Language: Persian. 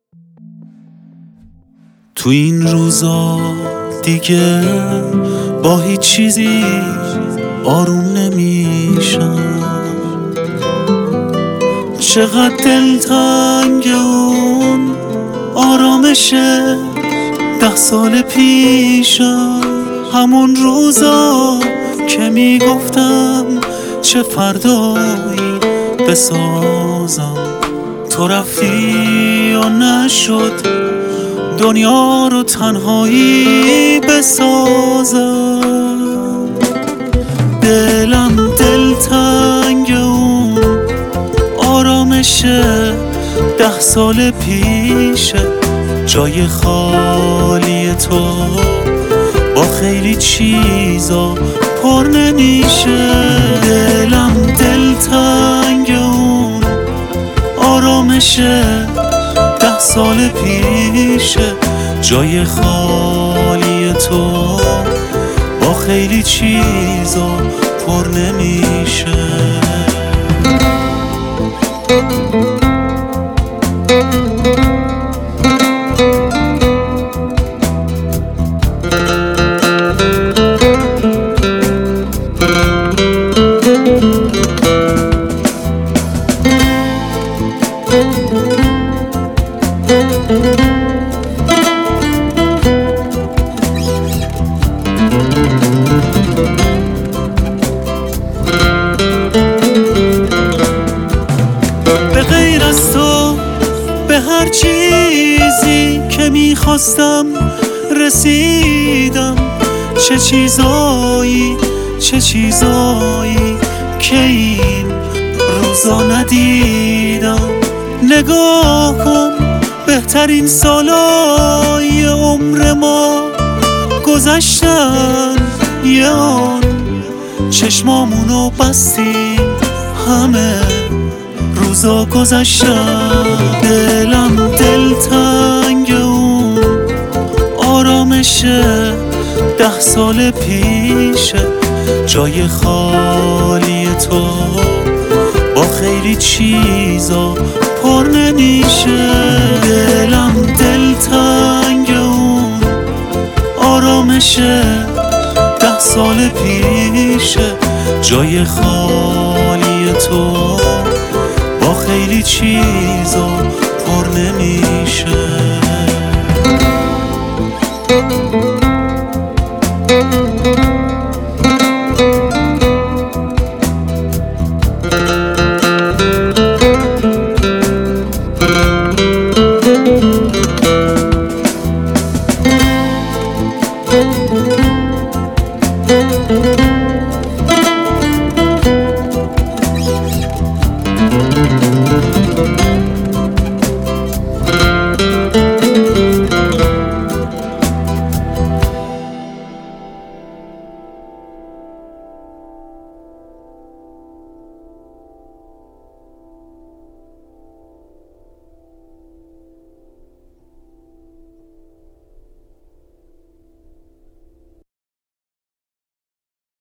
تو این روزا دیگه با هیچ چیزی آروم نمیشم. چقدر دلتنگ اون آرامش 10 سال پیشم، همون روزا که میگفتم چه فردایی بسازم. تو رفتی و نشد دنیا رو تنهایی بسازم. دلم دلتنگ اون آرامش 10 سال پیشه، جای خالی تو با خیلی چیزا پر نمیشه. دلم دلتنگ اون آرامش 10 سال پیشه، جای خالی تو با خیلی چیزا پر نمیشه. به غیر از تو به هر چیزی که میخواستم رسیدم. چه چیزایی که این روزا ندیدم. نگاه کن بهترین سالای عمر ما گذشتن، یه آن چشمامونو بستیم، همه روزا گذشتن. دلم دلتنگ اون آرامش 10 سال پیشه، جای خالی تو با خیلی چیزا پر نمیشه. دلم دلتنگ اون آرامش 10 سال پیشه، جای خالی تو با خیلی چیزا